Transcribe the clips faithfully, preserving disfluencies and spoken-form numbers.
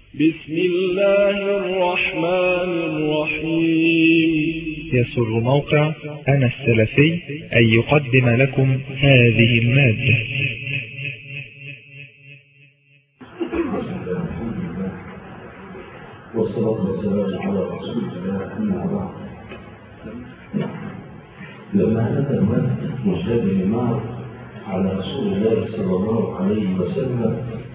بسم الله الرحمن الرحيم. يسر موقع أنا السلفي أن يقدم لكم هذه المادة. والصلاة والسلام على رسول الله أما بعد. لما أتى الوفد مجدد النار على رسول الله صلى الله عليه وسلم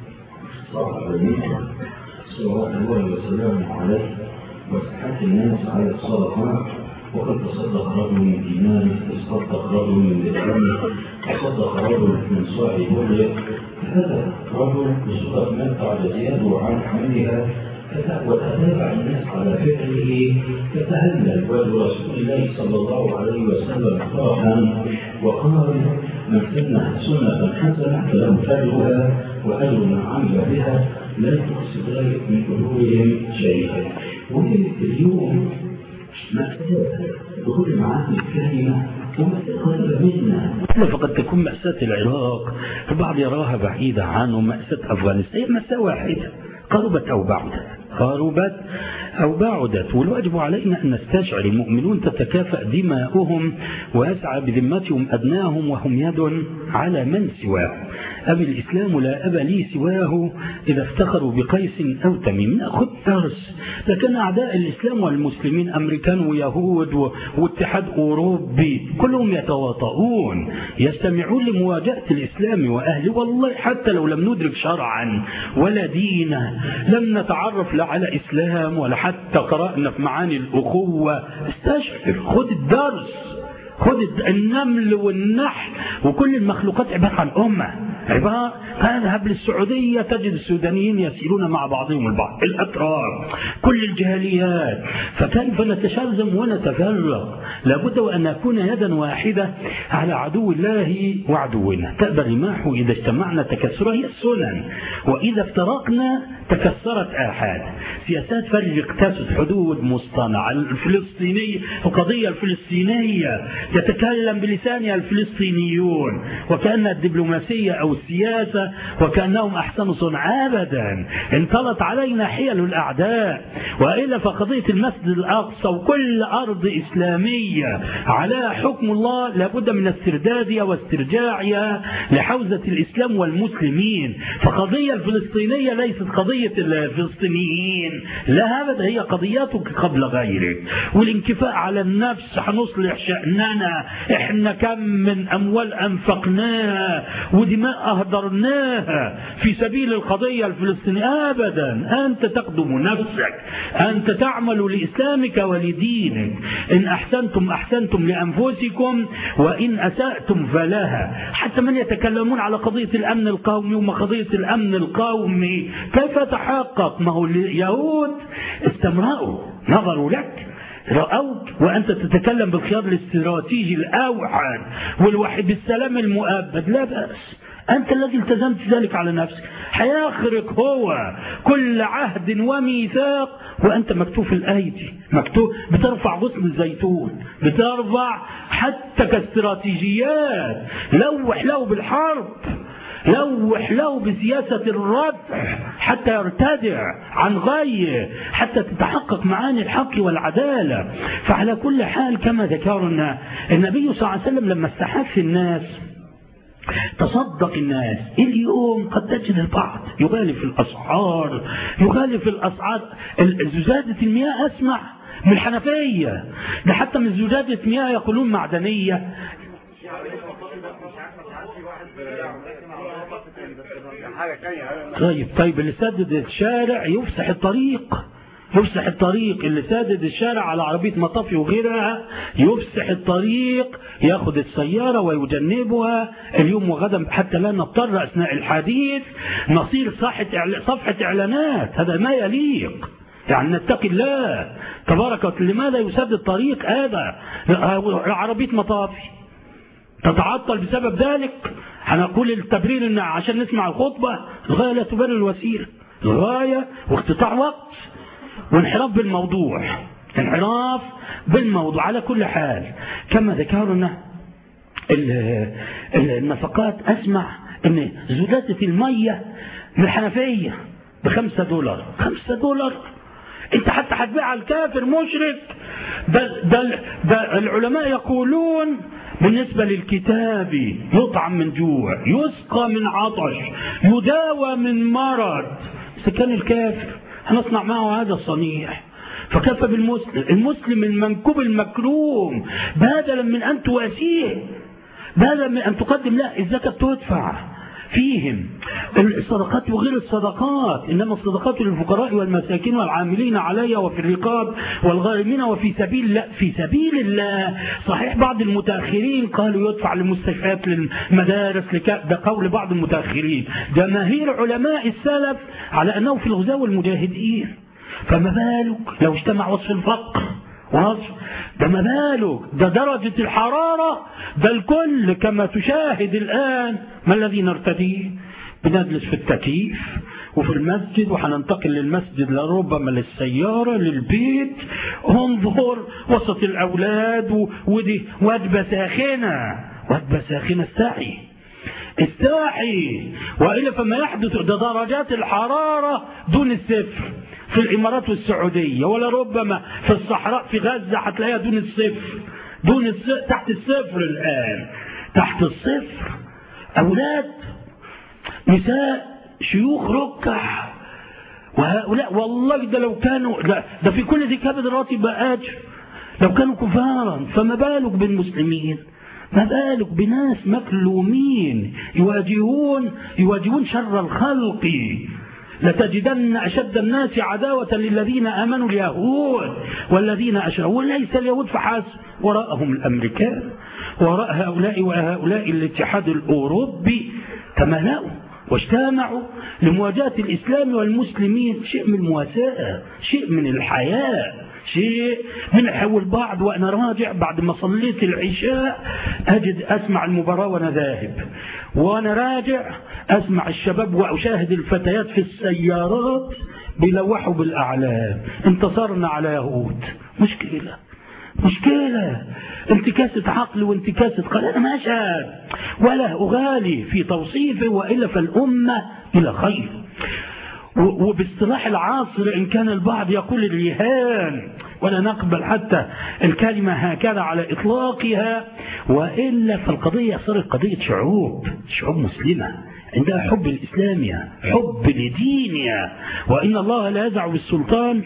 صاح عليه صلوات الله وسلامه عليه وفتحت الناس على الصدقات، وقد تصدق رجل من ديناره، تصدق رجل من درهمه، تصدق رجل من صاع بره، هذا رجل بصدق مات على زياده عن حملها، وتتابع الناس على فعله تتهلل ولرسول الله صلى الله عليه وسلم فرحا وقال: من سن سنة حسنة فله فجرها وأجر من عمل بها لا تقصد ذلك من أجورهم شيئا. واليوم مأساة بكل معاني الكلمة ومأساة منا. فقد تكون مأساة العراق البعض يراها بعيدة عنه، مأساة أفغانستان هي مأساة واحدة، قربت أو بعدت قربت أو بعدت، والواجب علينا أن نستشعر المؤمنون تتكافأ دماؤهم ويسعى بذمتهم أبناهم وهم يد على من سواه. أبي الإسلام لا أبا لي سواه إذا افتخروا بقيس أو تميم. نأخذ درس، لكن أعداء الإسلام والمسلمين أمريكان ويهود واتحاد أوروبي كلهم يتواطؤون يستمعون لمواجهة الإسلام وأهله. والله حتى لو لم ندرك شرعا ولا دينا، لم نتعرف لا على إسلام ولا حتى قرأنا في معاني الأخوة، استشعر، خذ الدرس، خذ النمل والنحل وكل المخلوقات عبارة عن أمة، عبارة. اذهب للسعودية تجد السودانيين يسيرون مع بعضهم البعض، الأتراك، كل الجهاليات، فكيف نتشرذم ونتفرق؟ لابد وأن نكون يدا واحدة على عدو الله وعدونا. تأبى الرماح إذا اجتمعنا تكسرها، هي السنن، وإذا افترقنا تكسرت آحاد. سياسات فرق تسد حدود مصطنعة. الفلسطينية القضية الفلسطينية يتكلم بلسانها الفلسطينيون وكأن الدبلوماسية أو السياسة وكأنهم أحسن صنع. أبدا، انطلت علينا حيل الأعداء، وإلا فقضية المسجد الأقصى وكل أرض إسلامية على حكم الله لابد من استردادها واسترجاعها لحوزة الإسلام والمسلمين. فقضية الفلسطينية ليست قضية الفلسطينيين، لا أبدا، هي قضياتك قبل غيرك. والانكفاء على النفس، حنصلح شأننا، احنا كم من أموال أنفقناها ودماء أهدرناها في سبيل القضية الفلسطينية. أبدا، أنت تقدم نفسك، أنت تعمل لإسلامك ولدينك. إن أحسنتم أحسنتم لأنفسكم وإن أسأتم فلها. حتى من يتكلمون على قضية الأمن القومي وما قضية الأمن القومي كيف تحقق؟ ما هو اليهود استمرأوا، نظروا لك، رأوك وأنت تتكلم بالخيار الاستراتيجي الأوحد والوحيد بالسلام المؤبد. لا بأس، أنت الذي التزمت ذلك على نفسك. حيخرق هو كل عهد وميثاق وأنت مكتوف الأيدي، مكتوف، بترفع غصن الزيتون، بترفع حتى كاستراتيجيات. لوح له بالحرب، لوح له بسياسة الردع حتى يرتدع عن غيه، حتى تتحقق معاني الحق والعدالة. فعلى كل حال كما ذكرنا النبي صلى الله عليه وسلم لما استحث الناس تصدق الناس. اليوم قد تجد البعض يغالي في الأسعار، يغالي في الأسعار. زجاجة المياه أسمع من الحنفية، ده حتى من زجاجة مياه يقولون معدنية. طيب طيب اللي سدد الشارع يفسح الطريق، يفسح الطريق. اللي سادد الشارع على عربية مطافي وغيرها يفسح الطريق، ياخذ السيارة ويجنبها اليوم وغدا، حتى لا نضطر أثناء الحديث نصير صفحة إعلانات. هذا ما يليق، يعني نتقي الله تبارك وتعالى. لماذا يسد الطريق؟ هذا عربية مطافي تتعطل بسبب ذلك. هنقول التبرير إن عشان نسمع الخطبة الغاية لا تبرر الوسيلة، الغاية واقتطاع وقت وانحراف بالموضوع، انحراف بالموضوع. على كل حال كما ذكرنا النفقات، أسمع أن زجاجة المية من الحنفية بخمسة دولار. خمسة دولار انت حتى هتبيع على الكافر مشرك. ده, ده, ده العلماء يقولون بالنسبة للكتاب يطعم من جوع، يسقى من عطش، يداوى من مرض. سكان الكافر هنصنع معه هذا الصنيع. فكفى بالمسلم، المسلم المنكوب المكروم، بدلا من أن تواسيه، بدلا من أن تقدم له الزكاة تدفع فيهم الصدقات وغير الصدقات، إنما الصدقات للفقراء والمساكين والعاملين عليها وفي الرقاب والغارمين وفي سبيل الله. في سبيل الله صحيح بعض المتأخرين قالوا يدفع للمستشفيات للمدارس لك... ده قول بعض المتأخرين. جماهير علماء السلف على أنه في الغزاة والمجاهدين. فما بالك لو اجتمع وصف الفقر وصف ده، ما بالك ده درجة الحرارة، ده الكل كما تشاهد الآن. ما الذي نرتديه؟ بنجلس في التكييف وفي المسجد، وحننتقل للمسجد لربما للسيارة للبيت. انظر وسط الأولاد ودي وجبة ساخنة، وجبة ساخنة. استحي استحي وإلا فما يحدث ده درجات الحرارة دون الصفر في الإمارات والسعودية، ولا ربما في الصحراء في غزة هتلاقيها دون الصفر، دون الصفر، تحت الصفر الآن، تحت الصفر. أولاد، نساء، شيوخ ركع، وهؤلاء والله ده لو كانوا ده, ده في كل ذي كبد راتب أجر لو كانوا كفارا، فما بالك بالمسلمين؟ ما بالك بناس مكلومين يواجهون يواجهون شر الخلق. لتجدن أشد الناس عداوة للذين آمنوا اليهود والذين أشركوا، وليس اليهود فحسب، وراءهم الأمريكان، وراء هؤلاء وهؤلاء الاتحاد الأوروبي تملأوا واجتمعوا لمواجهة الإسلام والمسلمين. شيء من المواساة، شيء من الحياة، شيء من حول بعض. وأنا راجع بعد ما صليت العشاء أجد أسمع المباراة وأنا ذاهب، وأنا راجع أسمع الشباب وأشاهد الفتيات في السيارات بيلوحوا بالأعلام انتصرنا على يهود. مشكلة مشكلة انتكاسة عقل وانتكاسة قلب. أنا ما أشهد ولا أغالي في توصيفه، وإلا فالأمة إلى خير. وباصطلاح العصر إن كان البعض يقول الرهان، ولا نقبل حتى الكلمة هكذا على إطلاقها، وإلا فالقضية صارت قضية شعوب شعوب مسلمة عندها حب الإسلامية، حب لدينها. وإن الله لا يزع بالسلطان.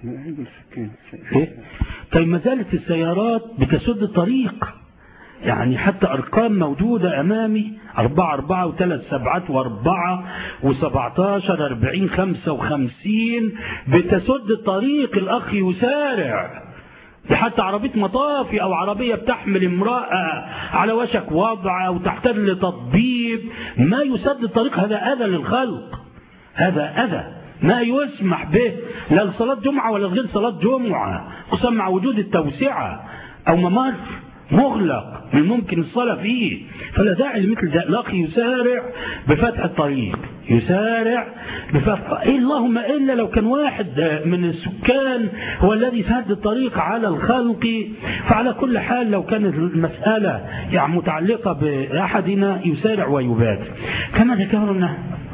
طيب ما زالت السيارات بتسد الطريق، يعني حتى أرقام موجودة أمامي، أربعة أربعة وثلاث سبعات وأربعة وسبعتاشر أربعين خمسة وخمسين بتسد الطريق. الأخ يسارع، حتى عربية مطافي أو عربية بتحمل امرأة على وشك وضع أو تحتاج لتطبيب، ما يسد الطريق. هذا أذى للخلق، هذا أذى ما يسمح به لا لصلاة جمعة ولا غير صلاة جمعة، خصوصا مع وجود التوسعة أو ممر مغلق من ممكن الصلاة فيه. فلا داعي لمثل ذلك. الأخ يسارع بفتح الطريق، يسارع بفتح إيه اللهم إلا لو كان واحد من السكان هو الذي سد الطريق على الخلق. فعلى كل حال لو كانت المسألة يعني متعلقة بأحدنا يسارع ويبادر. كما ذكرنا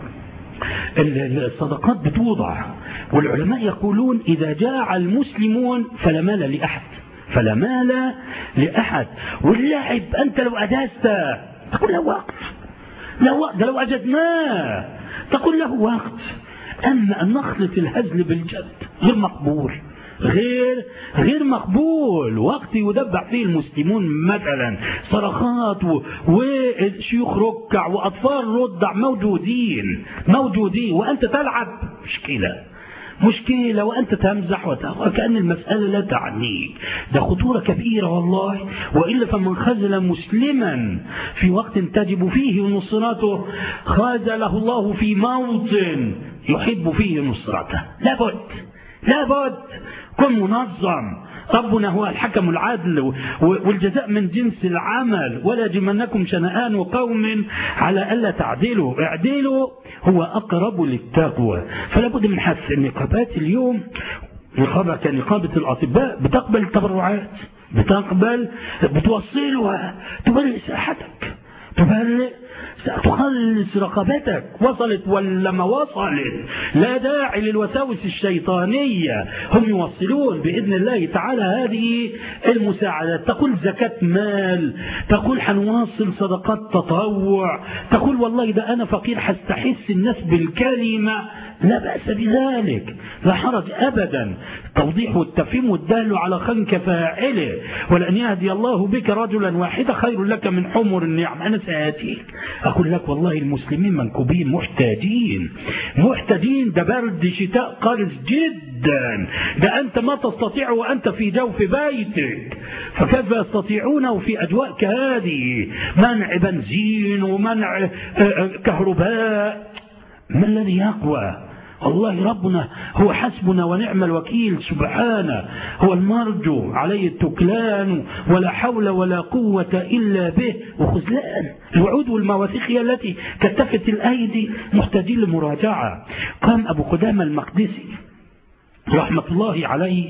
الصدقات بتوضع، والعلماء يقولون إذا جاع المسلمون فلا مال لأحد، فلا مال لأحد. واللاعب أنت لو أجازت تقول له وقت، لو ده لو أجدناه تقول له وقت. أما أن نخلط الهزل بالجد غير مقبول، غير غير مقبول. وقت يدبع فيه المسلمون مثلا صرخات وشيوخ ركع وأطفال رضع موجودين موجودين وأنت تلعب، مشكلة مشكلة وأنت تمزح وكأن المسألة لا تعنيك. ده خطورة كبيرة والله. وإلا فمن خذل مسلما في وقت تجب فيه نصرته خذله الله في موطن يحب فيه نصرته. لابد لابد كن منظم. ربنا هو الحكم العادل والجزاء من جنس العمل. ولا يجرمنكم شنآن قوم على ألا تعدلوا، اعدلوا هو أقرب للتقوى. فلا بد من حث النقابات. اليوم نقابة كنقابة الأطباء بتقبل التبرعات، بتقبل بتوصلها، تبرئ ساحتك، تبرئ ستخلص رقبتك. وصلت ولا ما وصلت؟ لا داعي للوساوس الشيطانية، هم يوصلون بإذن الله تعالى هذه المساعدات. تقول زكاة مال، تقول حنواصل صدقات تطوع، تقول والله ده أنا فقير حستحس الناس بالكلمة، لا بأس بذلك، لا حرج أبدا. توضيح والتفهيم والدال على خنك فاعله، ولأن يهدي الله بك رجلا واحدا خير لك من حمر النعم. أنا سآتيك أقول لك والله المسلمين منكوبين محتاجين محتاجين، ده برد شتاء قارس جدا، ده أنت ما تستطيع وأنت في جوف بيتك، فكيف يستطيعونه في أجواء كهذه؟ منع بنزين ومنع كهرباء، ما الذي يقوى؟ والله ربنا هو حسبنا ونعم الوكيل سبحانه، هو المرجو عليه التكلان، ولا حول ولا قوة إلا به. وخذلان الوعود والمواثيق هي التي كتفت الأيدي، محتاجين لمراجعة. قام أبو قدامة المقدسي رحمة الله عليه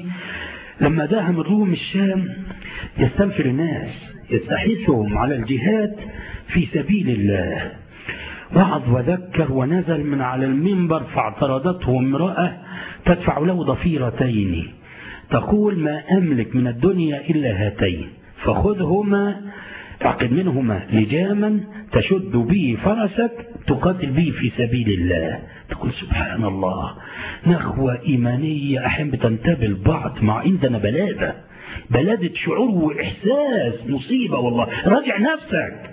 لما داهم الروم الشام يستنفر الناس، يستحثهم على الجهاد في سبيل الله، وعظ وذكر ونزل من على المنبر، فاعترضته امرأة تدفع له ضفيرتين تقول ما أملك من الدنيا إلا هاتين، فخذهما اعقد منهما لجاما تشد به فرسك تقاتل به في سبيل الله. تقول سبحان الله، نخوة إيمانية أحيانا بتنتبه البعض، مع عندنا بلادة بلادة شعور وإحساس مصيبة. والله راجع نفسك،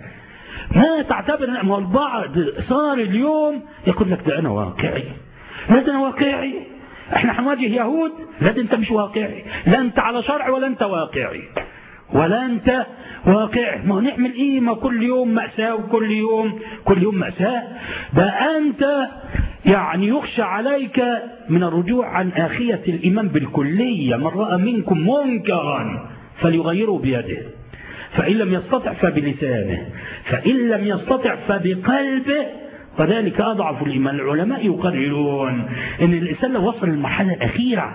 ما تعتبر ان البعض صار اليوم يقول لك ده انا واقعي، لا ده انا واقعي، احنا هنواجه يهود، لا ده انت مش واقعي، لا انت على شرع ولا انت واقعي ولا انت واقعي. ما نعمل ايه؟ ما كل يوم مأساة وكل يوم كل يوم مأساة. ده انت يعني يخشى عليك من الرجوع عن آخية الإيمان بالكلية. من رأى منكم منكرا فليغيره بيده، فإن لم يستطع فبلسانه، فإن لم يستطع فبقلبه، وذلك أضعف الإيمان. العلماء يقررون أن الإنسان لو وصل للمرحلة الأخيرة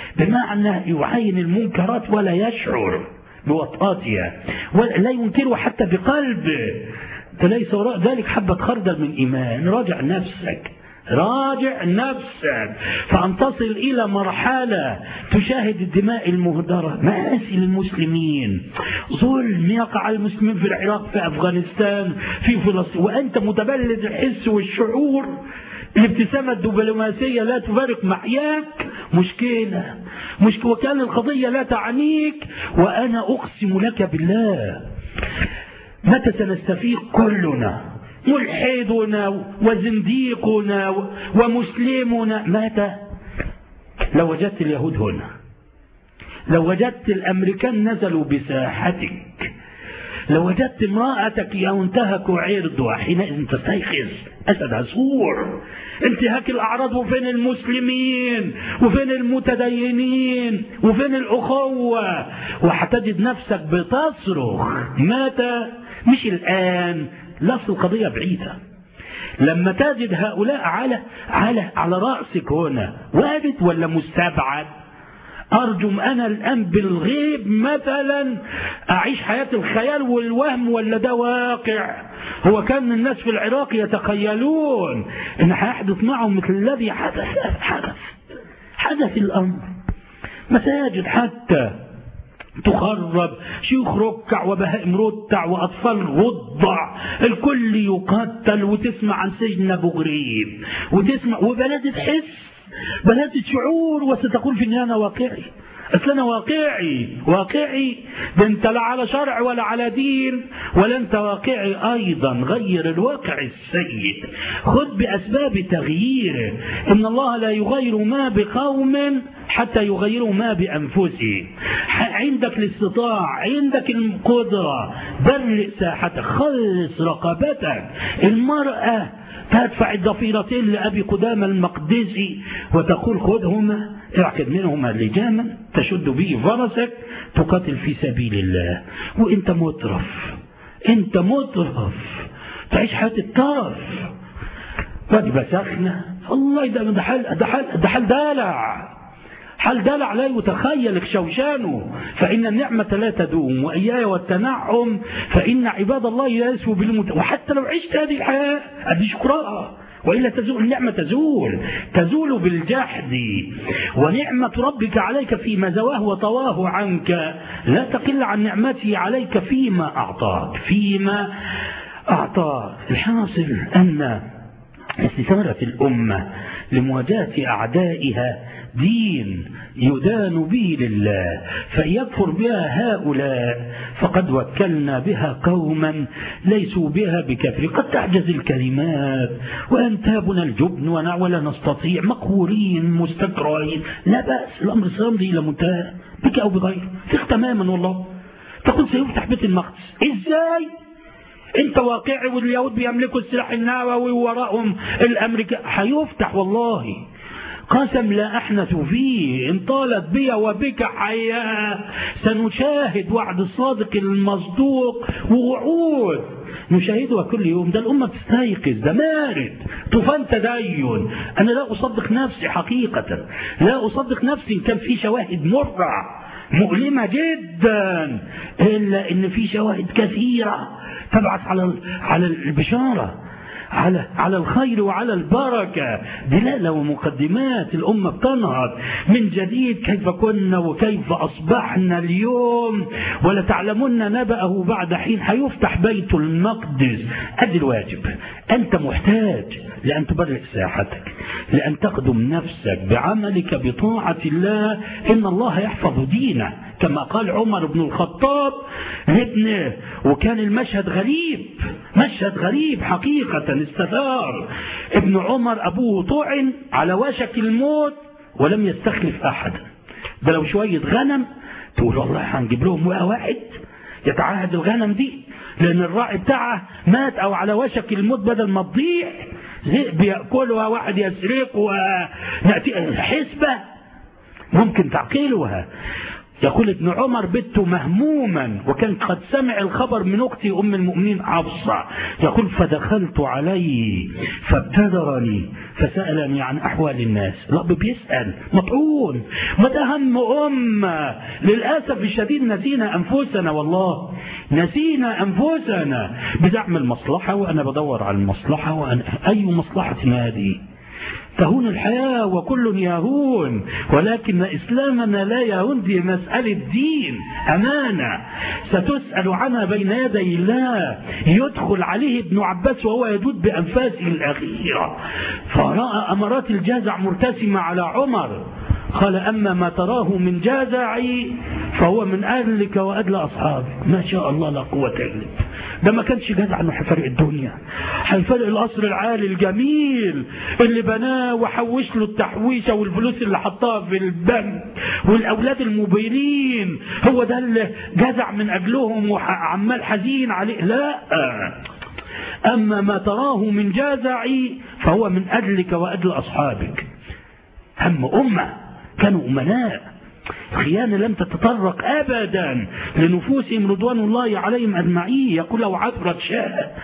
بمعنى يعاين المنكرات ولا يشعر بوطئاتها ولا ينكره حتى بقلبه، فليس وراء ذلك حبة خردل من إيمان. راجع نفسك، راجع نفسك، فأن تصل إلى مرحلة تشاهد الدماء المهدرة، مآسي للمسلمين، ظلم يقع على المسلمين في العراق، في أفغانستان، في فلسطين، وأنت متبلد الحس والشعور. الابتسامة الدبلوماسية لا تفارق محياك، مشكلة مشكلة وكان القضية لا تعنيك. وأنا أقسم لك بالله متى سنستفيق كلنا، ملحدنا وزنديقنا ومسلمنا، متى؟ لو وجدت اليهود هنا، لو وجدت الأمريكان نزلوا بساحتك، لو وجدت امرأتك ينتهك عرضها، حينئذ تستيقظ أسد عصفور. انتهاك الأعراض، وفين المسلمين وفين المتدينين وفين الأخوة؟ وهتجد نفسك بتصرخ. متى؟ مش الآن، لا، القضية بعيدة. لما تجد هؤلاء على على على رأسك هنا، وارد ولا مستبعد؟ أرجم أنا الآن بالغيب مثلا أعيش حياة الخيال والوهم، ولا ده واقع؟ هو كان الناس في العراق يتخيلون أن هيحدث معهم مثل الذي حدث حدث حدث الأمر. مساجد حتى تخرب، شيوخ ركع وبهائم رتع وأطفال رضع، الكل يقتل، وتسمع عن سجن أبو غريب، وتسمع وبلد تحس بلد شعور، وستقول في النهاية أنا واقعي. أصل أنا واقعي واقعي ده أنت لا على شرع ولا على دين ولا أنت واقعي أيضا. غير الواقع السيء، خذ بأسباب تغييره. إن الله لا يغير ما بقوم حتى يغيروا ما بأنفسهم. عندك الاستطاعة، عندك القدرة، برئ ساحتك، خلص رقبتك. المرأة تدفع الضفيرتين لأبي قدامة المقدسي وتقول خذهما اعقد منهما لجاما تشد به فرسك تقاتل في سبيل الله. وانت مترف، انت مترف تعيش حياة الترف، وجبة سخنة، الله ده ده حال ده حال ده حال دلع، هل دلع لا يتخيل شوشانه، فإن النعمة لا تدوم، وإياي والتنعم فإن عباد الله يسوا بالمت... وحتى لو عشت هذه الحياة أدي شكرها، وإلا تزول النعمة، تزول تزول بالجحد. ونعمة ربك عليك فيما زواه وطواه عنك لا تقل عن نعمته عليك فيما أعطاك فيما أعطاك. الحاصل أن استثارة الأمة لمواجهة أعدائها دين يدان به لله، فيكفر بها هؤلاء فقد وكلنا بها قوما ليسوا بها بكفر. قد تعجز الكلمات وأنتابنا الجبن ولا نستطيع، مقهورين مستكرهين، لا بأس، الأمر سيمضي إلى منتهى بك أو بغير، ثق تماما والله. تقول سيفتح بيت المقدس، إزاي؟ انت واقعي واليهود بيملكوا السلاح النووي ووراءهم الامريكا، هيفتح والله، قسم لا احنث فيه. ان طالت بي وبك حياه سنشاهد وعد الصادق المصدوق ووعود نشاهدها كل يوم. ده الامه تستيقظ، ده مارد طوفان تدين. انا لا اصدق نفسي حقيقه، لا اصدق نفسي ان كان في شواهد مرة مؤلمه جدا، الا ان في شواهد كثيره تبعث على على البشارة، على على الخير وعلى البركة، دلالة ومقدمات. الأمة بتنهض من جديد، كيف كنا وكيف أصبحنا اليوم ولا تعلمون نبأه بعد حين. هيفتح بيت المقدس. أدي الواجب، أنت محتاج لأن تبرئ ساحتك، لأن تخدم نفسك بعملك بطاعة الله. إن الله يحفظ دينه كما قال عمر بن الخطاب لابنه، وكان المشهد غريب، مشهد غريب حقيقة استثار. ابن عمر أبوه طعن على وشك الموت ولم يستخلف أحدا. ده لو شوية غنم تقول والله هنجيب لهم واحد يتعاهد الغنم دي، لأن الراعي بتاعه مات أو على وشك الموت، بدل ما تضيع ذئب يأكلها واحد يسرقها حسبة ممكن تعقيلها. يقول ابن عمر بت مهموما، وكان قد سمع الخبر من أختي أم المؤمنين حفصة. يقول فدخلت عليه فابتدرني فسألني عن أحوال الناس. الأب بيسأل مطعون، ما ده هم أمة. للأسف الشديد نسينا أنفسنا، والله نسينا أنفسنا بزعم المصلحة، وأنا بدور على المصلحة، وأنا أي مصلحة هذه؟ تهون الحياة وكل يهون، ولكن إسلامنا لا يهون. دي مسألة دين، أمانة ستسأل عنها بين يدي الله. يدخل عليه ابن عباس وهو يدود بأنفاسه الأخيرة، فرأى أمارات الجزع مرتسمة على عمر، قال أما ما تراه من جازعي فهو من أهلك وأدل أصحابك. ما شاء الله لا قوة إلا بالله. ده ما كانش جازع انه هيفرق الدنيا، هيفرق القصر العالي الجميل اللي بناه وحوش له التحويشه والفلوس اللي حطها في البنك والاولاد المبينين، هو ده اللي جازع من اجلهم وعمال حزين عليه. لا، اما ما تراه من جازعي فهو من اجلك واجل اصحابك. هم امه كانوا امناء، خيانة لم تتطرق أبدا لنفوسهم رضوان الله عليهم أجمعين. يقول لو عثرت شاء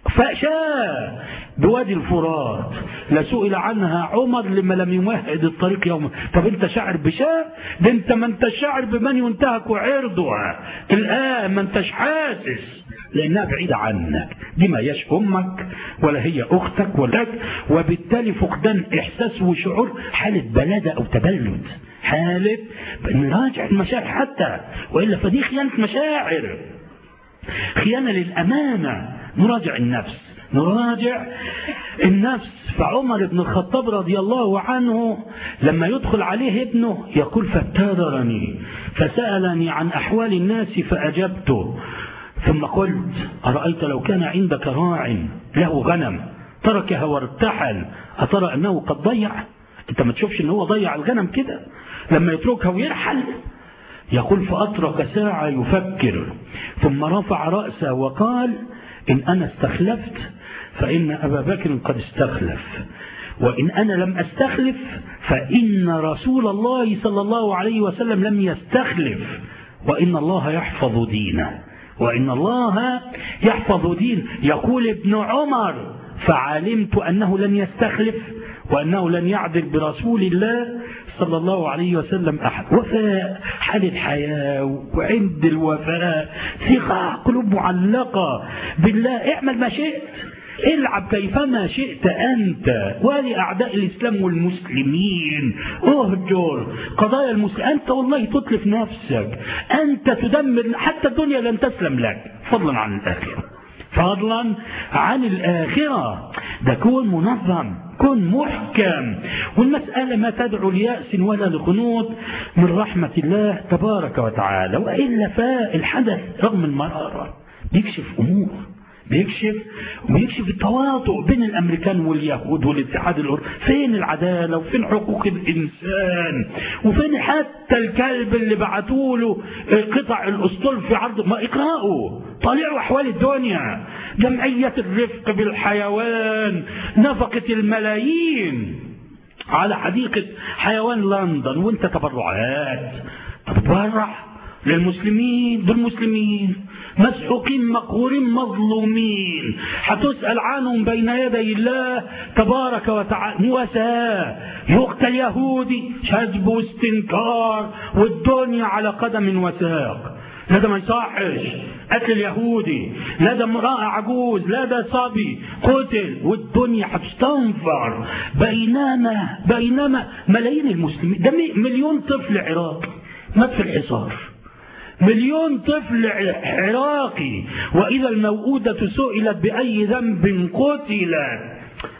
فشاء بوادي الفرات لسئل عنها عمر لما لم يمهد الطريق يوم. طب انت شاعر بشاء؟ ده انت ما انت شاعر بمن ينتهك عرضها الآن، ما انتش حاسس لأنها بعيدة عنك. دي ما هياش أمك ولا هي أختك ولا، وبالتالي فقدان إحساس وشعور، حالة بلادة أو تبلد، حالة نراجع المشاعر حتى، وإلا فدي خيانة مشاعر، خيانة للأمانة. نراجع النفس، نراجع النفس. فعمر بن الخطاب رضي الله عنه لما يدخل عليه ابنه يقول فابتدرني فسألني عن أحوال الناس فأجبته، ثم قلت أرأيت لو كان عندك راع له غنم تركها وارتحل أترى أنه قد ضيع؟ أنت ما تشوفش أنه ضيع الغنم كده لما يتركها ويرحل؟ يقول فأترك ساعة يفكر ثم رفع رأسه وقال إن أنا استخلفت فإن أبا بكر قد استخلف، وإن أنا لم أستخلف فإن رسول الله صلى الله عليه وسلم لم يستخلف، وإن الله يحفظ دينه، وإن الله يحفظ دين. يقول ابن عمر فعلمت أنه لن يستخلف وأنه لن يعدل برسول الله صلى الله عليه وسلم أحد وفاء حال الحياة، وعند الوفاء ثقة، قلوب معلقة بالله. اعمل ما شئت، العب كيفما شئت أنت، ولأعداء الإسلام والمسلمين اهجر قضايا المسلمين. أنت والله تتلف نفسك، أنت تدمر حتى الدنيا لن تسلم لك، فضلا عن الآخرة، فضلا عن الآخرة. ده كون منظم، كن محكم، والمسألة ما تدعو ليأس ولا لقنوط من رحمة الله تبارك وتعالى. وإلا فالحدث رغم المرارة بيكشف أمور، بيكشف ويكشف التواطؤ بين الأمريكان واليهود والاتحاد الأوروبي. فين العدالة وفين حقوق الإنسان، وفين حتى الكلب اللي بعتوا له قطع الأسطول في عرض ما اقرأوا، طالعوا أحوال الدنيا. جمعية الرفق بالحيوان نفقت الملايين على حديقة حيوان لندن، وانت تبرعات تتبرع للمسلمين بالمسلمين مسحوقين مقهورين مظلومين، هتسأل عنهم بين يدي الله تبارك وتعالى. مواساة، يقتل يهودي شذب واستنكار والدنيا على قدم وساق. لا ده ما يصحش قتل اليهودي، لا ده امرأة عجوز، لا ده صبي قتل، والدنيا هتستنفر. بينما بينما ملايين المسلمين، ده مليون طفل عراقي مات في الحصار، مليون طفل عراقي، وإذا الموءودة سئلت بأي ذنب قتلت.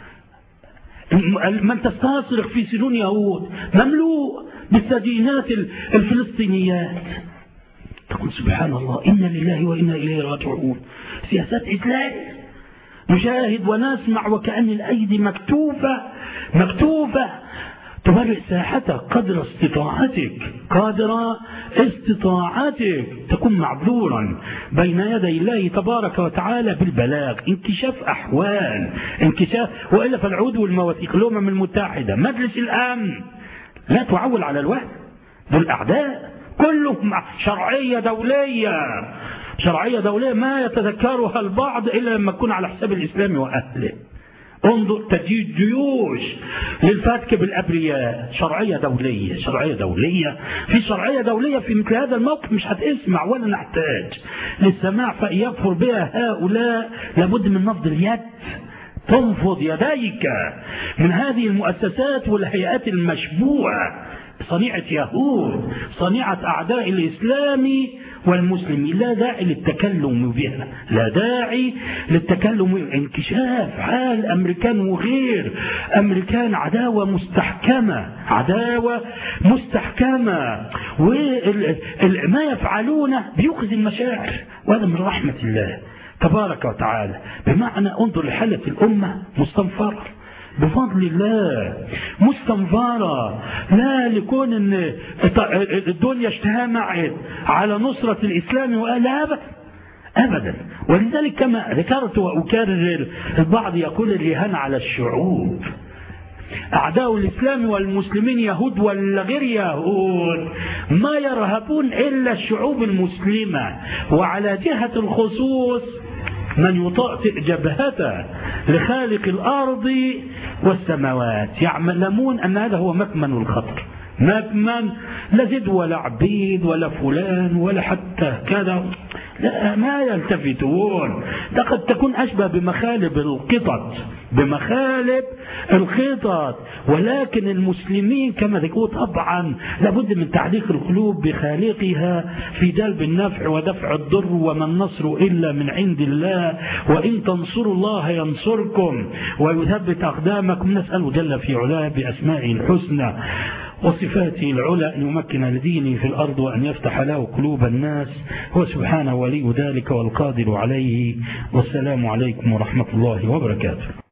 من تستصرخ في سنون يهود مملوء بالسجينات الفلسطينيات. تقول سبحان الله، إنا لله وإنا إليه راجعون. سياسات إسلام نشاهد ونسمع وكأن الأيدي مكتوفة مكتوفة تبرئ ساحتك قدر استطاعتك، قدر استطاعتك، تكون معذورا بين يدي الله تبارك وتعالى بالبلاغ، انكشاف أحوال، انكشاف. وإلا فالعود والمواثيق، الأمم المتحدة، مجلس الأمن، لا تعول على الوحد، دول أعداء كلهم. شرعية دولية، شرعية دولية ما يتذكرها البعض إلا لما تكون على حساب الإسلام وأهله. انظر تجيد جيوش للفتك بالأبرياء، شرعية دولية، شرعية دولية في شرعية دولية في مثل هذا الموقف مش هتسمع ولا نحتاج للسماع. فإن يكفر بها هؤلاء لابد من نفض اليد، تنفض يديك من هذه المؤسسات والهيئات المشبوهة، صنيعة يهود، صنيعة أعداء الإسلام والمسلمين. لا داعي للتكلم بها، لا داعي للتكلم. انكشاف حال أمريكان وغير أمريكان، عداوة مستحكمة، عداوة مستحكمة، وما يفعلونه بيخزي المشاعر، وهذا من رحمة الله تبارك وتعالى. بمعنى انظر لحالة الأمة مستنفرة بفضل الله، مستنفرة، لا لكون ان الدنيا اجتمعت على نصرة الإسلام ولا أبدا أبدا. ولذلك كما ذكرت وأكرر، البعض يقول الرهان على الشعوب، أعداء الإسلام والمسلمين يهود ولا غير يهود ما يرهبون إلا الشعوب المسلمة، وعلى جهة الخصوص من يطأطئ جبهته لخالق الأرض والسماوات، يعلمون أن هذا هو مكمن الخطر، مكمن لا زد ولا عبيد ولا فلان ولا حتى كذا، لا ما يلتفتون. لقد تكون أشبه بمخالب القطط، بمخالب القطط. ولكن المسلمين كما ذكروا طبعا لابد من تعليق القلوب بخالقها في جلب النفع ودفع الضر، وما النصر إلا من عند الله، وإن تنصروا الله ينصركم ويثبت أقدامكم. نسأل جل في علاه بأسمائه الحسنى وصفاته العلى أن يمكن لدينه في الأرض وأن يفتح له قلوب الناس، هو سبحانه ولي ذلك والقادر عليه. والسلام عليكم ورحمة الله وبركاته.